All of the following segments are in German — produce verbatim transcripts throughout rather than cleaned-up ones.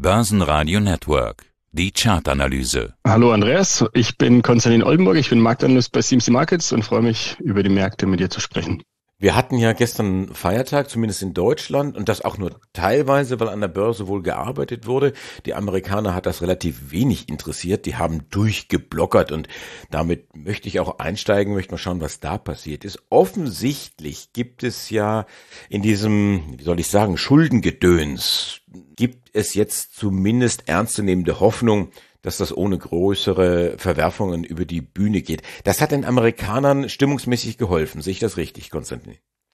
Börsenradio Network, die Chartanalyse. Hallo Andreas, ich bin Konstantin Oldenburg, ich bin Marktanalyst bei C M C Markets und freue mich, über die Märkte mit dir zu sprechen. Wir hatten ja gestern Feiertag, zumindest in Deutschland, und das auch nur teilweise, weil an der Börse wohl gearbeitet wurde. Die Amerikaner hat das relativ wenig interessiert, die haben durchgeblockert und damit möchte ich auch einsteigen, möchte mal schauen, was da passiert ist. Offensichtlich gibt es ja in diesem, wie soll ich sagen, Schuldengedöns, gibt es jetzt zumindest ernstzunehmende Hoffnung, dass das ohne größere Verwerfungen über die Bühne geht. Das hat den Amerikanern stimmungsmäßig geholfen. Sehe ich das richtig, Konstantin?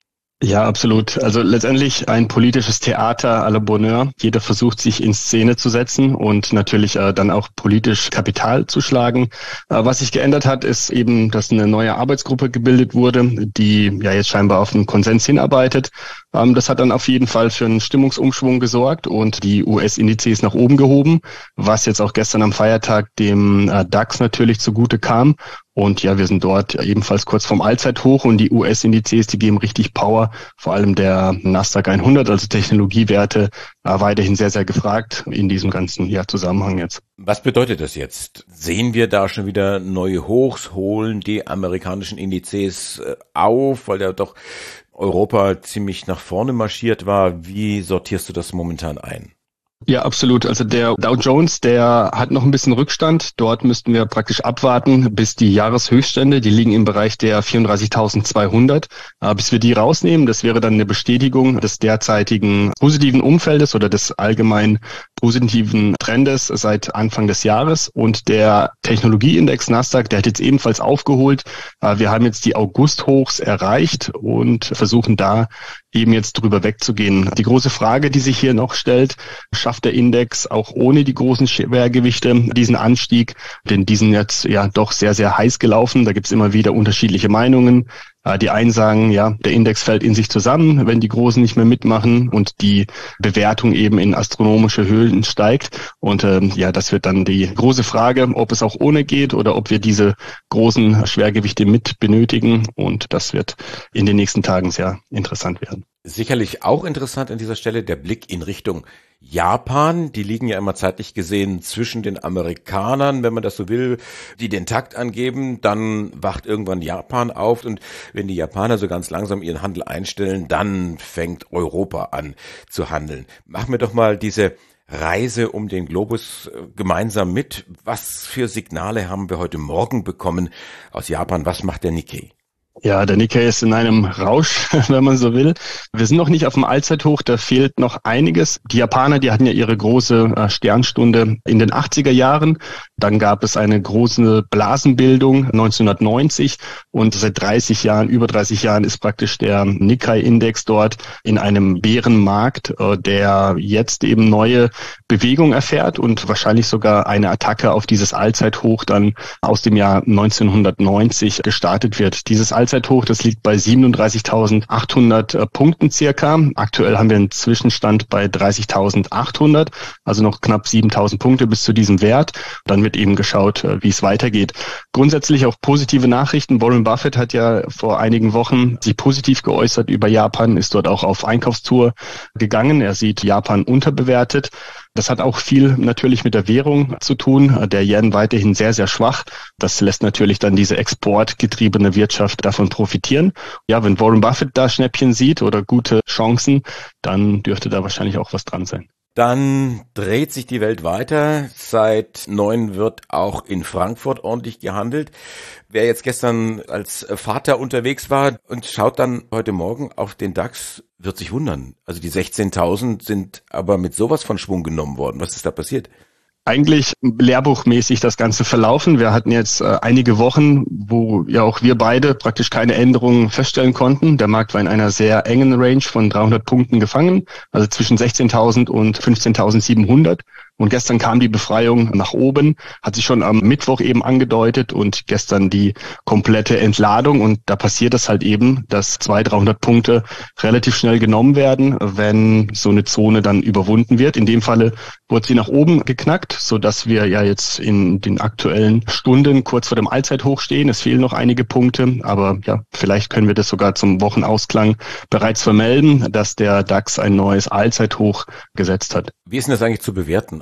Ja, absolut. Also letztendlich ein politisches Theater à la Bonheur. Jeder versucht, sich in Szene zu setzen und natürlich äh, dann auch politisch Kapital zu schlagen. Äh, was sich geändert hat, ist eben, dass eine neue Arbeitsgruppe gebildet wurde, die ja jetzt scheinbar auf einen Konsens hinarbeitet. Ähm, das hat dann auf jeden Fall für einen Stimmungsumschwung gesorgt und die U S-Indizes nach oben gehoben, was jetzt auch gestern am Feiertag dem äh, DAX natürlich zugute kam. Und ja, wir sind dort ebenfalls kurz vorm Allzeithoch und die U S-Indizes, die geben richtig Power. Vor allem der Nasdaq hundert, also Technologiewerte, war weiterhin sehr, sehr gefragt in diesem ganzen ja, Zusammenhang jetzt. Was bedeutet das jetzt? Sehen wir da schon wieder neue Hochs? Holen die amerikanischen Indizes auf, weil ja doch Europa ziemlich nach vorne marschiert war? Wie sortierst du das momentan ein? Ja, absolut. Also der Dow Jones, der hat noch ein bisschen Rückstand. Dort müssten wir praktisch abwarten, bis die Jahreshöchststände, die liegen im Bereich der vierunddreißigtausendzweihundert, äh, bis wir die rausnehmen. Das wäre dann eine Bestätigung des derzeitigen positiven Umfeldes oder des allgemein positiven Trendes seit Anfang des Jahres. Und der Technologieindex Nasdaq, der hat jetzt ebenfalls aufgeholt. Äh, wir haben jetzt die August-Hochs erreicht und versuchen da eben jetzt drüber wegzugehen. Die große Frage, die sich hier noch stellt, schafft der Index auch ohne die großen Schwergewichte diesen Anstieg? Denn die sind jetzt ja doch sehr, sehr heiß gelaufen. Da gibt's immer wieder unterschiedliche Meinungen. Die einen sagen, ja, der Index fällt in sich zusammen, wenn die Großen nicht mehr mitmachen und die Bewertung eben in astronomische Höhen steigt. Und ähm, ja, das wird dann die große Frage, ob es auch ohne geht oder ob wir diese großen Schwergewichte mit benötigen. Und das wird in den nächsten Tagen sehr interessant werden. Sicherlich auch interessant an dieser Stelle der Blick in Richtung Japan. Die liegen ja immer zeitlich gesehen zwischen den Amerikanern, wenn man das so will, die den Takt angeben. Dann wacht irgendwann Japan auf und wenn die Japaner so ganz langsam ihren Handel einstellen, dann fängt Europa an zu handeln. Machen wir doch mal diese Reise um den Globus gemeinsam mit. Was für Signale haben wir heute Morgen bekommen aus Japan? Was macht der Nikkei? Ja, der Nikkei ist in einem Rausch, wenn man so will. Wir sind noch nicht auf dem Allzeithoch, da fehlt noch einiges. Die Japaner, die hatten ja ihre große äh, Sternstunde in den achtziger Jahren. Dann gab es eine große Blasenbildung neunzehnhundertneunzig und seit dreißig Jahren, über dreißig Jahren ist praktisch der Nikkei-Index dort in einem Bärenmarkt, äh, der jetzt eben neue Bewegung erfährt und wahrscheinlich sogar eine Attacke auf dieses Allzeithoch dann aus dem Jahr neunzehnhundertneunzig gestartet wird. Dieses Allzeithoch, das liegt bei siebenunddreißigtausendachthundert äh, Punkten circa. Aktuell haben wir einen Zwischenstand bei dreißigtausendachthundert, also noch knapp siebentausend Punkte bis zu diesem Wert. Dann wird eben geschaut, äh, wie es weitergeht. Grundsätzlich auch positive Nachrichten. Warren Buffett hat ja vor einigen Wochen sich positiv geäußert über Japan, ist dort auch auf Einkaufstour gegangen. Er sieht Japan unterbewertet. Das hat auch viel natürlich mit der Währung zu tun. Der Yen weiterhin sehr, sehr schwach. Das lässt natürlich dann diese exportgetriebene Wirtschaft davon profitieren. Ja, wenn Warren Buffett da Schnäppchen sieht oder gute Chancen, dann dürfte da wahrscheinlich auch was dran sein. Dann dreht sich die Welt weiter. Seit neun wird auch in Frankfurt ordentlich gehandelt. Wer jetzt gestern als Vater unterwegs war und schaut dann heute Morgen auf den DAX, wird sich wundern. Also die sechzehntausend sind aber mit sowas von Schwung genommen worden. Was ist da passiert? Eigentlich lehrbuchmäßig das Ganze verlaufen. Wir hatten jetzt äh, einige Wochen, wo ja auch wir beide praktisch keine Änderungen feststellen konnten. Der Markt war in einer sehr engen Range von dreihundert Punkten gefangen, also zwischen sechzehntausend und fünfzehntausendsiebenhundert. Und gestern kam die Befreiung nach oben, hat sich schon am Mittwoch eben angedeutet und gestern die komplette Entladung. Und da passiert es halt eben, dass zweihundert, dreihundert Punkte relativ schnell genommen werden, wenn so eine Zone dann überwunden wird. In dem Falle wurde sie nach oben geknackt, so dass wir ja jetzt in den aktuellen Stunden kurz vor dem Allzeithoch stehen. Es fehlen noch einige Punkte, aber ja, vielleicht können wir das sogar zum Wochenausklang bereits vermelden, dass der DAX ein neues Allzeithoch gesetzt hat. Wie ist denn das eigentlich zu bewerten?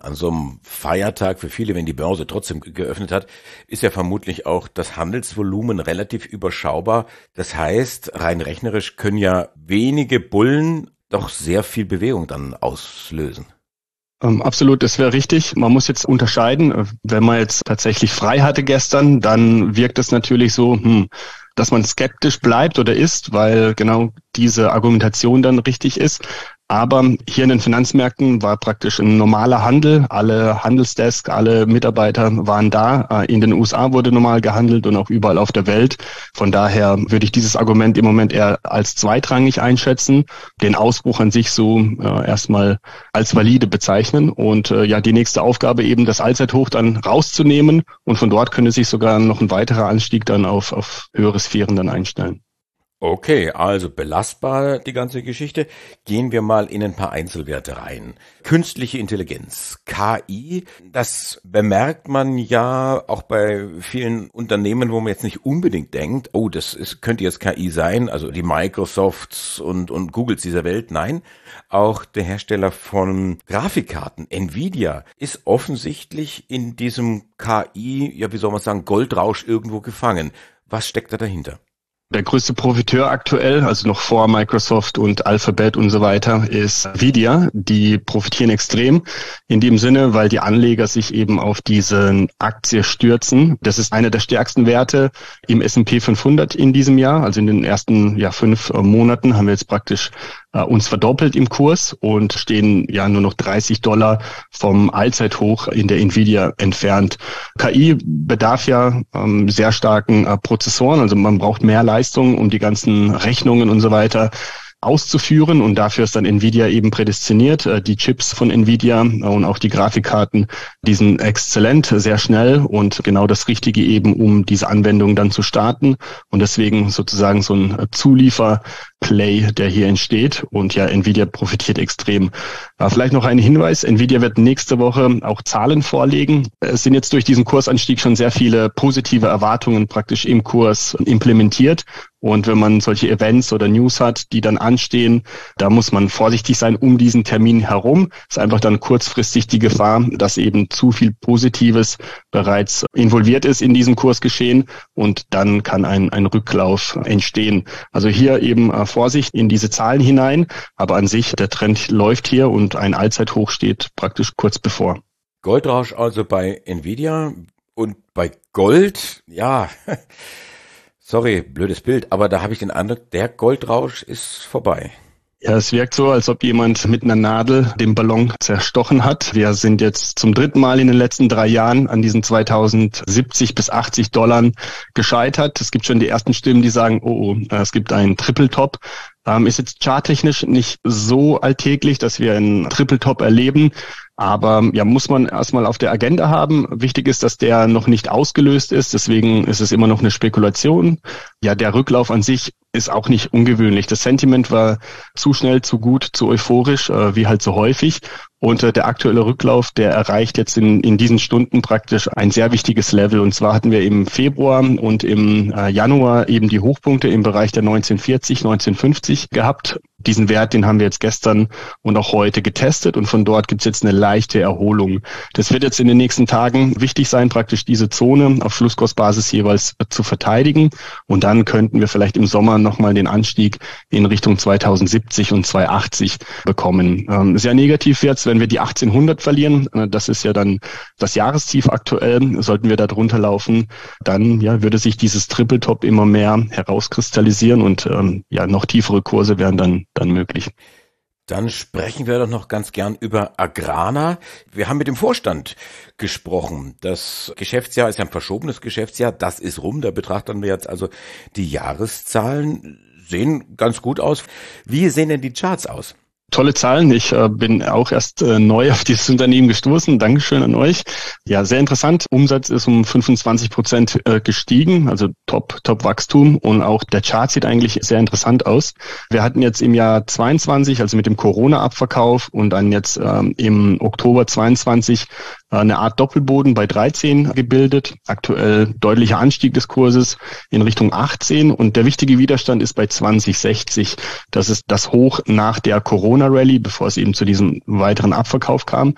an so einem Feiertag für viele, wenn die Börse trotzdem geöffnet hat, ist ja vermutlich auch das Handelsvolumen relativ überschaubar. Das heißt, rein rechnerisch können ja wenige Bullen doch sehr viel Bewegung dann auslösen. Ähm, absolut, das wäre richtig. Man muss jetzt unterscheiden. Wenn man jetzt tatsächlich frei hatte gestern, dann wirkt es natürlich so, hm, dass man skeptisch bleibt oder ist, weil genau diese Argumentation dann richtig ist. Aber hier in den Finanzmärkten war praktisch ein normaler Handel. Alle Handelsdesk, alle Mitarbeiter waren da. In den U S A wurde normal gehandelt und auch überall auf der Welt. Von daher würde ich dieses Argument im Moment eher als zweitrangig einschätzen, den Ausbruch an sich so äh, erstmal als valide bezeichnen und äh, ja die nächste Aufgabe eben das Allzeithoch dann rauszunehmen und von dort könnte sich sogar noch ein weiterer Anstieg dann auf, auf höhere Sphären dann einstellen. Okay, also belastbar die ganze Geschichte. Gehen wir mal in ein paar Einzelwerte rein. Künstliche Intelligenz, K I, das bemerkt man ja auch bei vielen Unternehmen, wo man jetzt nicht unbedingt denkt, oh, das ist, könnte jetzt K I sein, also die Microsofts und, und Googles dieser Welt. Nein, auch der Hersteller von Grafikkarten, Nvidia, ist offensichtlich in diesem K I, ja wie soll man sagen, Goldrausch irgendwo gefangen. Was steckt da dahinter? Der größte Profiteur aktuell, also noch vor Microsoft und Alphabet und so weiter, ist Nvidia. Die profitieren extrem in dem Sinne, weil die Anleger sich eben auf diese Aktie stürzen. Das ist einer der stärksten Werte im S und P fünfhundert in diesem Jahr. Also in den ersten ja, fünf Monaten haben wir jetzt praktisch äh, uns verdoppelt im Kurs und stehen ja nur noch dreißig Dollar vom Allzeithoch in der Nvidia entfernt. K I bedarf ja ähm, sehr starken äh, Prozessoren, also man braucht mehr Leistung, um die ganzen Rechnungen und so weiter auszuführen und dafür ist dann Nvidia eben prädestiniert. Die Chips von Nvidia und auch die Grafikkarten, die sind exzellent, sehr schnell und genau das Richtige eben, um diese Anwendung dann zu starten und deswegen sozusagen so ein Zuliefer-Play, der hier entsteht und ja, Nvidia profitiert extrem. Vielleicht noch ein Hinweis, Nvidia wird nächste Woche auch Zahlen vorlegen. Es sind jetzt durch diesen Kursanstieg schon sehr viele positive Erwartungen praktisch im Kurs implementiert. Und wenn man solche Events oder News hat, die dann anstehen, da muss man vorsichtig sein um diesen Termin herum. Es ist einfach dann kurzfristig die Gefahr, dass eben zu viel Positives bereits involviert ist in diesem Kursgeschehen und dann kann ein, ein Rücklauf entstehen. Also hier eben Vorsicht in diese Zahlen hinein, aber an sich der Trend läuft hier und ein Allzeithoch steht praktisch kurz bevor. Goldrausch also bei Nvidia und bei Gold, ja... Sorry, blödes Bild, aber da habe ich den Eindruck, der Goldrausch ist vorbei. Ja, es wirkt so, als ob jemand mit einer Nadel den Ballon zerstochen hat. Wir sind jetzt zum dritten Mal in den letzten drei Jahren an diesen zweitausendsiebzig bis achtzig Dollar gescheitert. Es gibt schon die ersten Stimmen, die sagen, oh, oh es gibt einen Triple-Top. Ähm, ist jetzt charttechnisch nicht so alltäglich, dass wir einen Triple-Top erleben. Aber ja, muss man erstmal auf der Agenda haben. Wichtig ist, dass der noch nicht ausgelöst ist. Deswegen ist es immer noch eine Spekulation. Ja, der Rücklauf an sich ist auch nicht ungewöhnlich. Das Sentiment war zu schnell, zu gut, zu euphorisch, äh, wie halt so häufig. Und äh, der aktuelle Rücklauf, der erreicht jetzt in, in diesen Stunden praktisch ein sehr wichtiges Level. Und zwar hatten wir im Februar und im äh, Januar eben die Hochpunkte im Bereich der neunzehnhundertvierzig, neunzehnhundertfünfzig gehabt. Diesen Wert, den haben wir jetzt gestern und auch heute getestet und von dort gibt's jetzt eine leichte Erholung. Das wird jetzt in den nächsten Tagen wichtig sein, praktisch diese Zone auf Schlusskursbasis jeweils zu verteidigen und dann könnten wir vielleicht im Sommer nochmal den Anstieg in Richtung zweitausendsiebzig und zweitausendachtzig bekommen. Ähm, sehr negativ wird's, wenn wir die achtzehnhundert verlieren. Das ist ja dann das Jahrestief aktuell. Sollten wir da drunter laufen, dann ja würde sich dieses Triple-Top immer mehr herauskristallisieren und ähm, ja noch tiefere Kurse wären dann dann möglich. Dann sprechen wir doch noch ganz gern über Agrana. Wir haben mit dem Vorstand gesprochen. Das Geschäftsjahr ist ja ein verschobenes Geschäftsjahr. Das ist rum. Da betrachten wir jetzt also die Jahreszahlen. Sehen ganz gut aus. Wie sehen denn die Charts aus? Tolle Zahlen. Ich äh, bin auch erst äh, neu auf dieses Unternehmen gestoßen. Dankeschön an euch. Ja, sehr interessant. Umsatz ist um fünfundzwanzig Prozent äh, gestiegen, also Top, Top Wachstum. Und auch der Chart sieht eigentlich sehr interessant aus. Wir hatten jetzt im Jahr zweiundzwanzig, also mit dem Corona-Abverkauf und dann jetzt ähm, im Oktober zweiundzwanzig äh, eine Art Doppelboden bei dreizehn gebildet. Aktuell deutlicher Anstieg des Kurses in Richtung achtzehn. Und der wichtige Widerstand ist bei zwanzig sechzig. Das ist das Hoch nach der Corona Rally, bevor es eben zu diesem weiteren Abverkauf kam.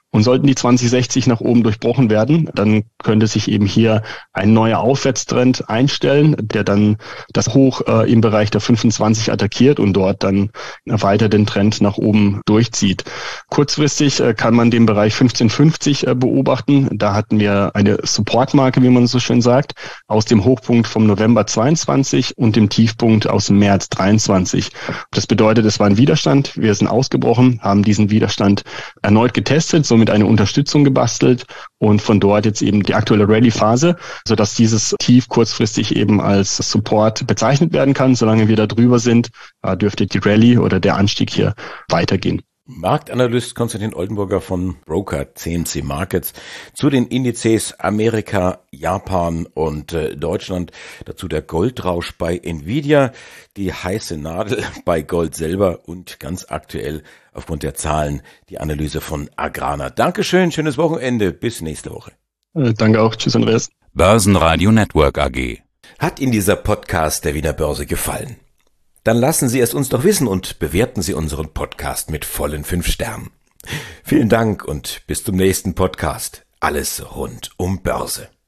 Und sollten die zwanzig sechzig nach oben durchbrochen werden, dann könnte sich eben hier ein neuer Aufwärtstrend einstellen, der dann das Hoch äh, im Bereich der fünfundzwanzig attackiert und dort dann weiter den Trend nach oben durchzieht. Kurzfristig äh, kann man den Bereich fünfzehn fünfzig äh, beobachten. Da hatten wir eine Supportmarke, wie man so schön sagt, aus dem Hochpunkt vom November zweiundzwanzig und dem Tiefpunkt aus dem März dreiundzwanzig. Das bedeutet, es war ein Widerstand. Wir sind ausgebrochen, haben diesen Widerstand erneut getestet, somit eine Unterstützung gebastelt und von dort jetzt eben die aktuelle Rallye-Phase, sodass dieses Tief kurzfristig eben als Support bezeichnet werden kann. Solange wir da drüber sind, dürfte die Rallye oder der Anstieg hier weitergehen. Marktanalyst Konstantin Oldenburger von Broker C M C Markets zu den Indizes Amerika, Japan und äh, Deutschland. Dazu der Goldrausch bei Nvidia, die heiße Nadel bei Gold selber und ganz aktuell aufgrund der Zahlen die Analyse von Agrana. Dankeschön, schönes Wochenende, bis nächste Woche. Äh, danke auch, tschüss Andreas. Börsenradio Network A G. Hat Ihnen dieser Podcast der Wiener Börse gefallen? Dann lassen Sie es uns doch wissen und bewerten Sie unseren Podcast mit vollen fünf Sternen. Vielen Dank und bis zum nächsten Podcast. Alles rund um Börse.